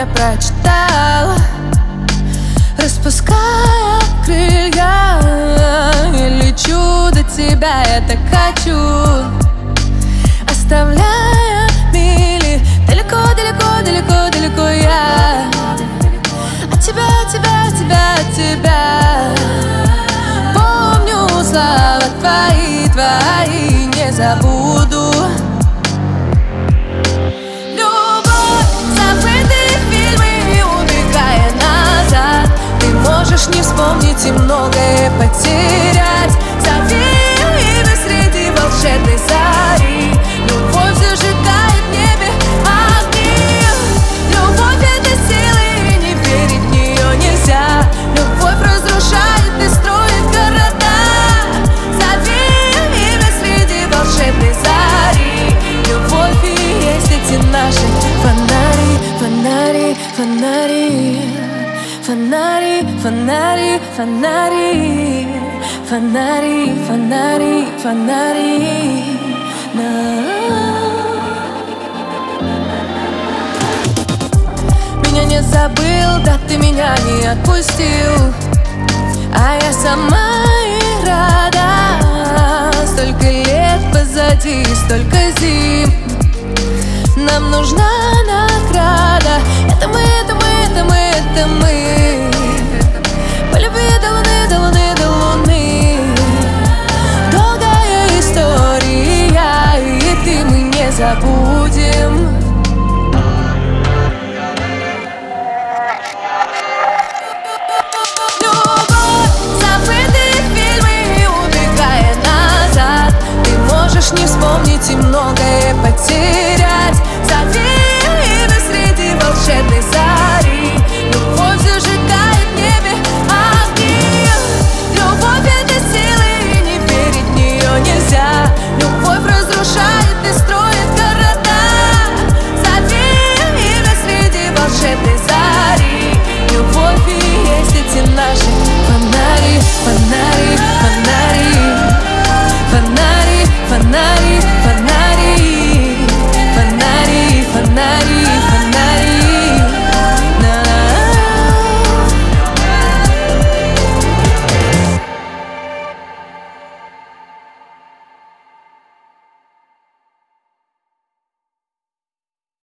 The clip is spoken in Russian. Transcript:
я прочитала, распуская крылья, я лечу до тебя, я так хочу, оставляя мили далеко, далеко, далеко, далеко я от тебя, от тебя, от тебя, от тебя. Помню слова твои, твои не забуду. Можешь не вспомнить и многое потерять. Зови имя среди волшебной зари. Любовь зажигает в небе огни. Любовь — это сила, и не верить в нее нельзя. Любовь разрушает и строит города. Зови имя среди волшебной зари. Любовь и есть эти наши фонари, фонари, фонари. Фонари, фонари, фонари, фонари, фонари, фонари. Меня не забыл, да ты меня не отпустил, а я сама и рада. Столько лет позади, столько зим. Нам нужна награда. Это мы, это мы, это мы, это мы. По любви до луны, до луны, до луны. Долгая история, и ты мы не забудем. Любовь, забытые фильмы, убегая назад. Ты можешь не вспомнить и многое